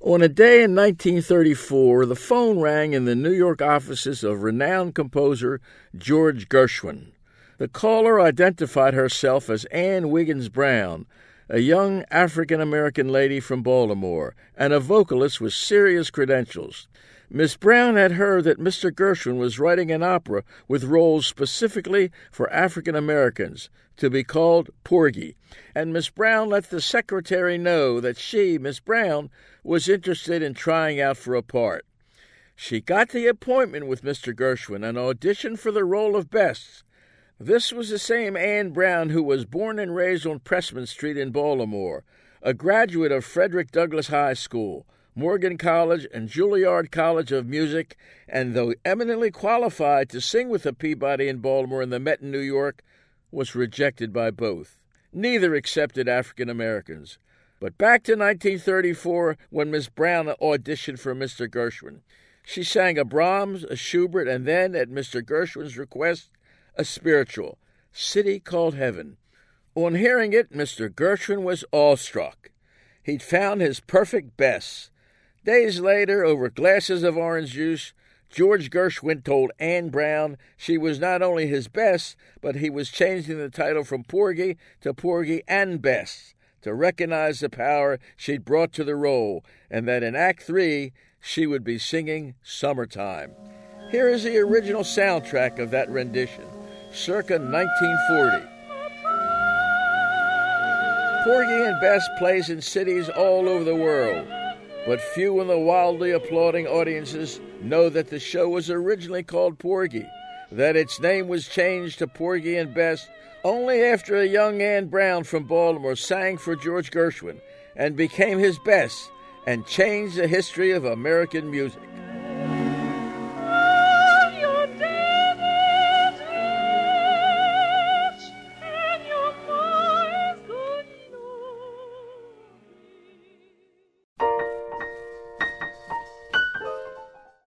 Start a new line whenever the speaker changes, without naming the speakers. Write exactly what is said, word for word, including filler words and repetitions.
On a day in nineteen thirty-four, the phone rang in the New York offices of renowned composer George Gershwin. The caller identified herself as Ann Wiggins Brown, a young African-American lady from Baltimore, and a vocalist with serious credentials. Miss Brown had heard that Mister Gershwin was writing an opera with roles specifically for African Americans, to be called Porgy, and Miss Brown let the secretary know that she, Miss Brown, was interested in trying out for a part. She got the appointment with Mister Gershwin and auditioned for the role of Bess. This was the same Ann Brown who was born and raised on Pressman Street in Baltimore, a graduate of Frederick Douglass High School, Morgan College, and Juilliard College of Music, and though eminently qualified to sing with the Peabody in Baltimore and the Met in New York, was rejected by both. Neither accepted African Americans. But back to nineteen thirty-four, when Miss Brown auditioned for Mister Gershwin. She sang a Brahms, a Schubert, and then, at Mister Gershwin's request, a spiritual, City Called Heaven. On hearing it, Mister Gershwin was awestruck. He'd found his perfect Bess. Days later, over glasses of orange juice, George Gershwin told Ann Brown she was not only his Bess, but he was changing the title from Porgy to Porgy and Bess to recognize the power she'd brought to the role, and that in Act Three she would be singing Summertime. Here is the original soundtrack of that rendition, circa nineteen forty. Porgy and Bess plays in cities all over the world, but few in the wildly applauding audiences know that the show was originally called Porgy, that its name was changed to Porgy and Bess only after a young Ann Brown from Baltimore sang for George Gershwin and became his Bess and changed the history of American music.